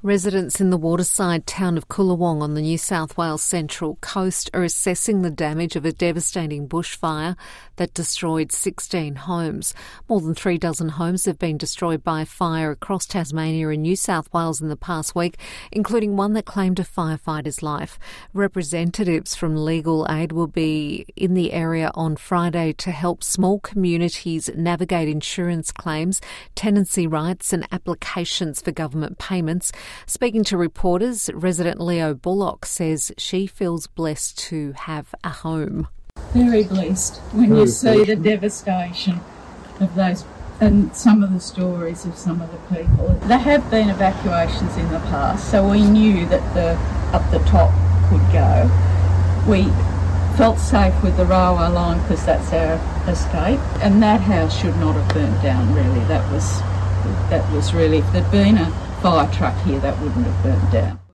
Residents in the waterside town of Coolawong on the New South Wales Central Coast are assessing the damage of a devastating bushfire that destroyed 16 homes. More than 3 dozen homes have been destroyed by fire across Tasmania and New South Wales in the past week, including one that claimed a firefighter's life. Representatives from Legal Aid will be in the area on Friday to help small communities navigate insurance claims, tenancy rights and applications for government payments. Speaking to reporters, resident Leo Bullock says she feels blessed to have a home. Very blessed when you see the devastation of those and some of the stories of some of the people. There have been evacuations in the past, so we knew that the up the top could go. We felt safe with the railway line because that's our escape, and that house should not have burnt down really. That was really, if there'd been a fire truck here, that wouldn't have burnt down.